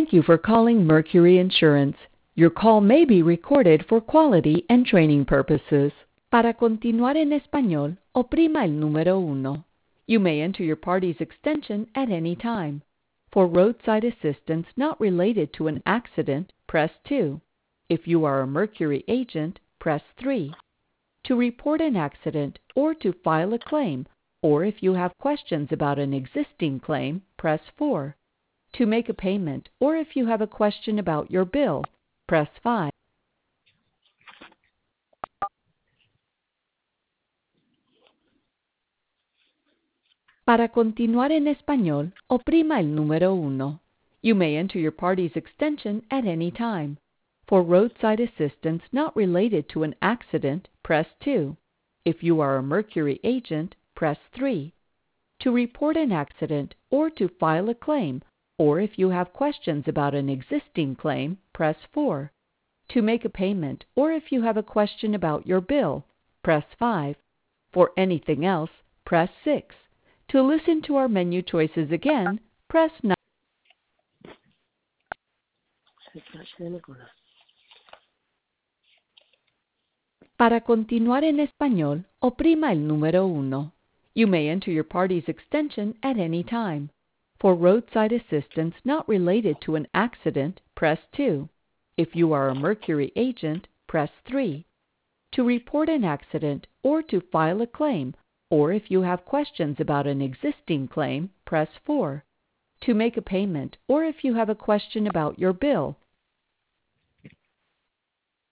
Thank you for calling Mercury Insurance. Your call may be recorded for quality and training purposes. Para continuar en español, oprima el número uno. You may enter your party's extension at any time. For roadside assistance not related to an accident, press 2. If you are a Mercury agent, press 3. To report an accident or to file a claim, or if you have questions about an existing claim, press 4. To make a payment, or if you have a question about your bill, press 5. Para continuar en español, oprima el número uno. You may enter your party's extension at any time. For roadside assistance not related to an accident, press 2. If you are a Mercury agent, press 3. To report an accident or to file a claim, or if you have questions about an existing claim, press 4. To make a payment, or if you have a question about your bill, press 5. For anything else, press 6. To listen to our menu choices again, press 9. Para continuar en español, oprima el número uno. You may enter your party's extension at any time. For roadside assistance not related to an accident, press 2. If you are a Mercury agent, press 3. To report an accident or to file a claim, or if you have questions about an existing claim, press 4. To make a payment, or if you have a question about your bill,